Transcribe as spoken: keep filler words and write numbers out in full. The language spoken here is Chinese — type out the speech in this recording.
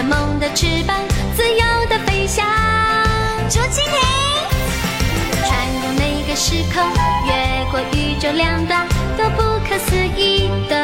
梦的翅膀，自由的飞翔。竹蜻蜓，穿过每个时空，越过宇宙两端，多不可思议的